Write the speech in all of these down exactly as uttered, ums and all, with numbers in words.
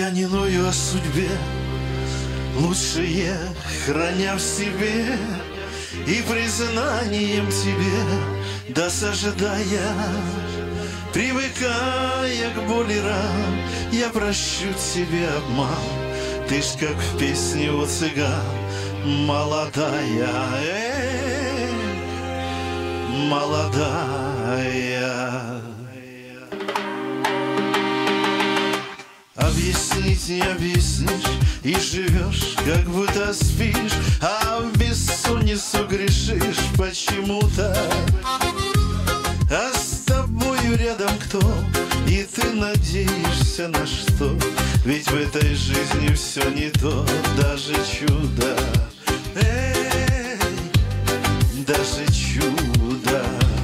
Я не ною о судьбе, лучшее храня в себе, и признанием тебе даст ожидая. Привыкая к боли ран, я прощу тебе обман. Ты ж как в песне у цыган, молодая, эй, молодая. Объяснить не объяснишь, и живешь, как будто спишь, а в бессонницу грешишь почему-то. А с тобою рядом кто, и ты надеешься на что? Ведь в этой жизни все не то, даже чудо, эй, даже чудо.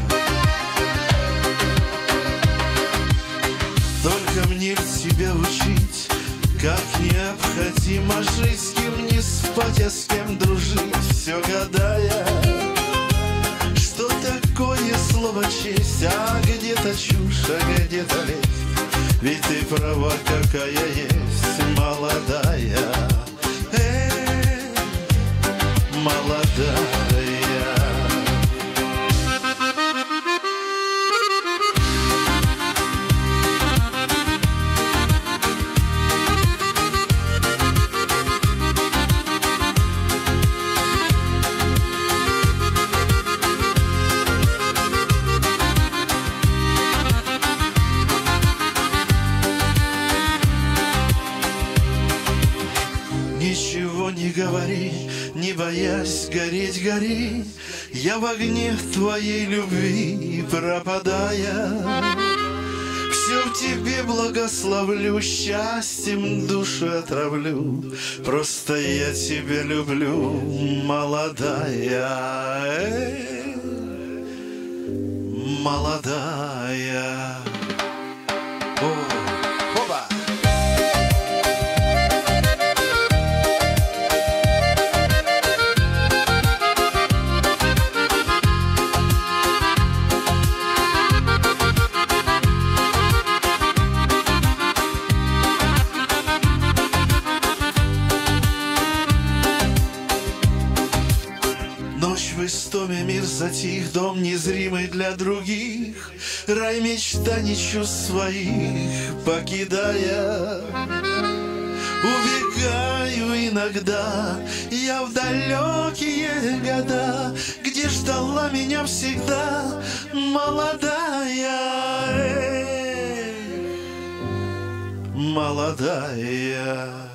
Только мне тебя учить, как необходимо жить, с кем не спать, а с кем дружить, все гадая, что такое слово честь, а где-то чушь, а где-то лесть. Ведь ты права, какая есть, молодая, эй, молодая. Ничего не говори, не боясь гореть, гори. Я в огне твоей любви пропадая, все в тебе благословлю, счастьем душу отравлю. Просто я тебя люблю, молодая, эй, молодая. О, оба! Ночь в истоме, мир затих, дом незримый для других, рай мечтаний чувств своих покидая. Убегаю иногда я в далекие года, где ждала меня всегда молодая, эй, молодая.